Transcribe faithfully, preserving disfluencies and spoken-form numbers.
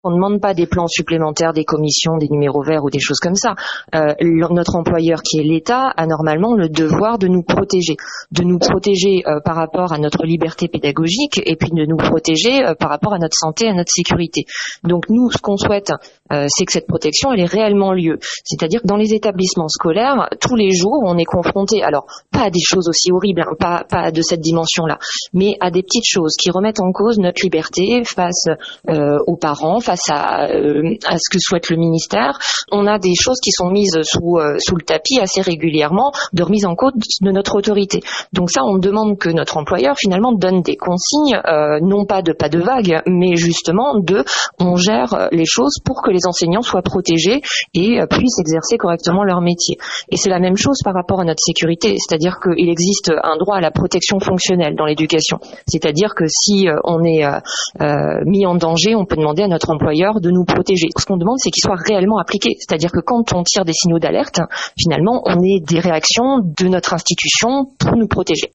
On ne demande pas des plans supplémentaires, des commissions, des numéros verts ou des choses comme ça. Euh, notre employeur, qui est l'État, a normalement le devoir de nous protéger, de nous protéger euh, par rapport à notre liberté pédagogique et puis de nous protéger euh, par rapport à notre santé, à notre sécurité. Donc nous, ce qu'on souhaite, euh, c'est que cette protection, elle ait réellement lieu. C'est-à-dire que dans les établissements scolaires, tous les jours, on est confronté, alors pas à des choses aussi horribles, hein, pas, pas de cette dimension-là, mais à des petites choses qui remettent en cause notre liberté face euh, aux parents, face à, euh, à ce que souhaite le ministère. On a des choses qui sont mises sous, euh, sous le tapis assez régulièrement de remise en cause de notre autorité. Donc ça, on demande que notre employeur finalement donne des consignes, euh, non pas de pas de vague, mais justement de on gère les choses pour que les enseignants soient protégés et euh, puissent exercer correctement leur métier. Et c'est la même chose par rapport à notre sécurité, c'est-à-dire qu'il existe un droit à la protection fonctionnelle dans l'éducation. C'est-à-dire que si euh, on est euh, euh, mis en danger, on peut demander à notre employeur de nous protéger. Ce qu'on demande, c'est qu'il soit réellement appliqué. C'est-à-dire que quand on tire des signaux d'alerte, finalement, on ait des réactions de notre institution pour nous protéger.